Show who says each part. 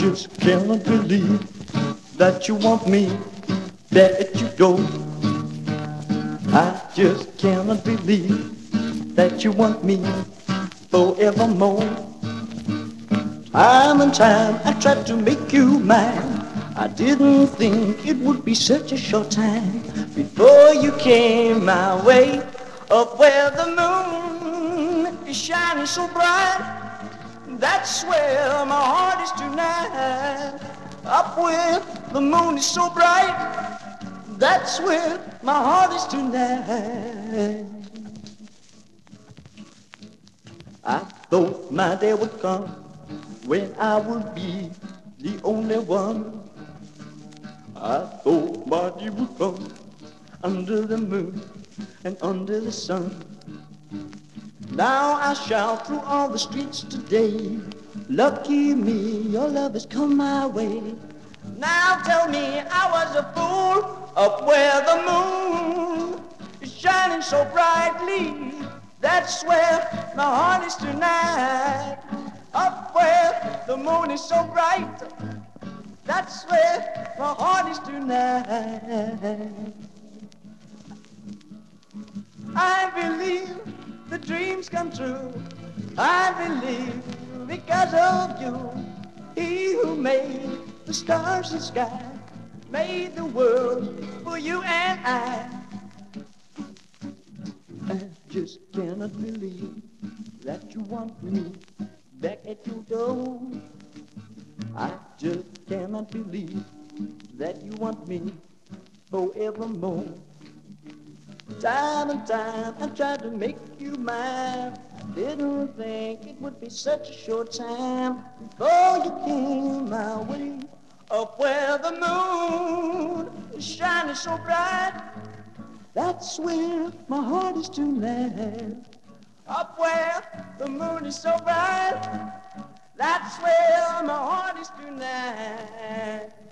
Speaker 1: just cannot believe that you want me, that you don't. I just cannot believe that you want me forevermore. Time and time I tried to make you mine. I didn't think it would be such a short time before you came my way. Up where the moon is shining so bright, that's where my heart is tonight. Up where the moon is so bright, that's where my heart is tonight. I thought my day would come when I would be the only one. I thought my day would come under the moon and under the sun. Now I shout through all the streets today, lucky me, your love has come my way. Now tell me I was a fool up where the moon is shining so brightly. That's where my heart is tonight. Up where the moon is so bright, that's where my heart is tonight. I believe the dreams come true. I believe because of you. He who made the stars and sky made the world for you and I. I just cannot believe that you want me back at your door. I just cannot believe that you want me forevermore. Time and time I tried to make you mine. Didn't think it would be such a short time before you came my way. Up where the moon is shining so bright, that's where my heart is tonight. Up where the moon is so bright, that's where my heart is tonight.